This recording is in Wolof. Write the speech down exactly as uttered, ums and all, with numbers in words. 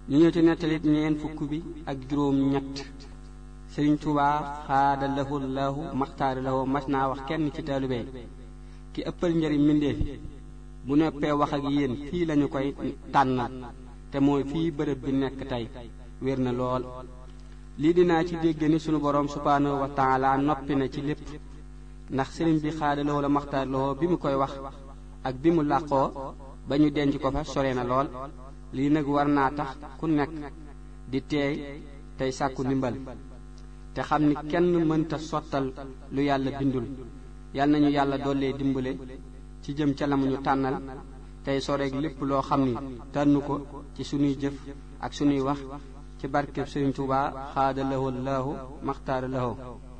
ñu ñëw ci nettalit ñeen fukk bi ak juróom ñett Sëriñ Tuubaa xaada lahu lahu maxtaara lahu mas naa wax kenn ci taalibe ki ëppal njëriñ mbindéef bu noppee wax ak yéen fii lañu koy tànnal te mooy fii bërëb bi nekk tey wér na lool. lii dinaa ci dégg ni sunu boroom subhaanahu wa taala noppi na ci lépp ndax sëriñ bi xaada lahu la maxtaar lahu bi mu koy wax ak bi mu làqoo ba ñu denc ko fa sore na lool. lii nag war naa tax ku nekk di teey tey sàkku ndimbal te xam ni kenn mënta sottal lu yàlla bindul. yal nañu yàlla dollee dimbale ci jëm ca la mu ñu tànnal tey soreeg lépp loo xam ni tànnu ko ci sunuy jëf ak sunuy wax ci barkeb Sëriñ Tuubaa xaada lahu lahu maxtaara lahu.